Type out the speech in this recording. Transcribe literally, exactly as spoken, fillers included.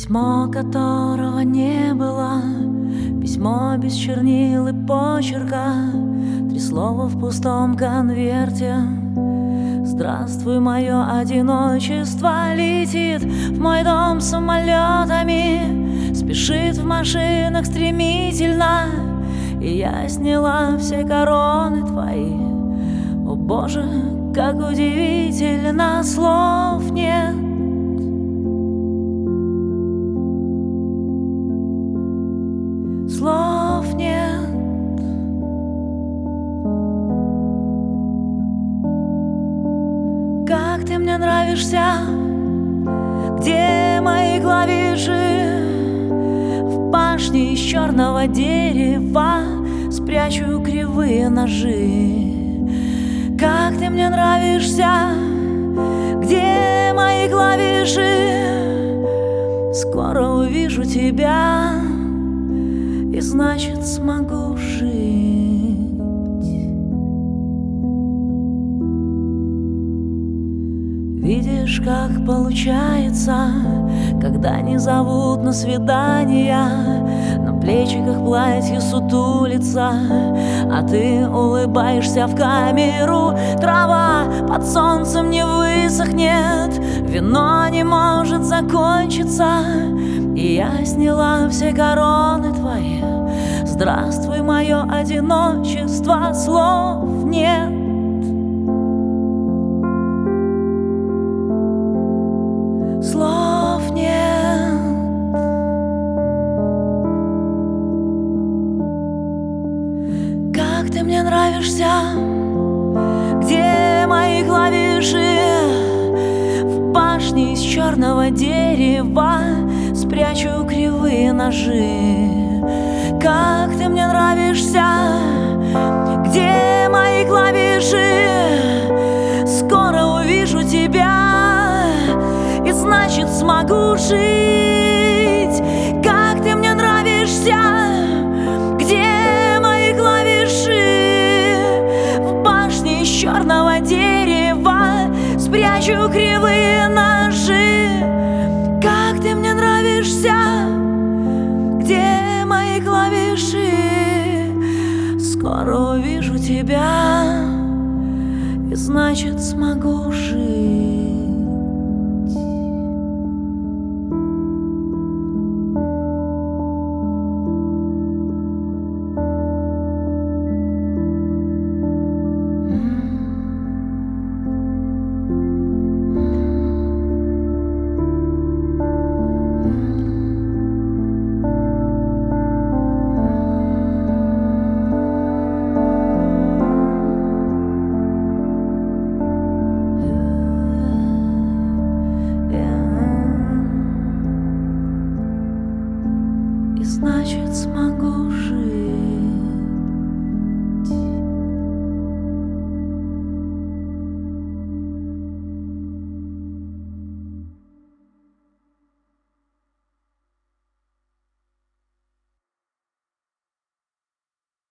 Письмо, которого не было, письмо без чернил и почерка, три слова в пустом конверте. Здравствуй, мое одиночество летит в мой дом самолетами, спешит в машинах стремительно, и я сняла все короны твои. О Боже, как удивительно, слов нет. Слов нет. Как ты мне нравишься, где мои клавиши? В башне из черного дерева спрячу кривые ножи. Как ты мне нравишься, где мои клавиши? Скоро увижу тебя, и значит смогу жить. Видишь, как получается, когда не зовут на свидания, на плечиках платье сутулится, а ты улыбаешься в камеру. Трава под солнцем не высохнет, вино не может закончиться, и я сняла все короны твои. Здравствуй, мое одиночество, слов нет. Слов нет. Как ты мне нравишься, где мои клавиши? В башне из черного дерева спрячу кривые ножи. Как ты мне нравишься, где мои клавиши? Скоро увижу тебя, и значит смогу жить. Как ты мне нравишься, где мои клавиши? В башне из черного дерева спрячу кривые ножи. Как ты мне нравишься, где мои клавиши? Скоро увижу тебя, и значит смогу жить.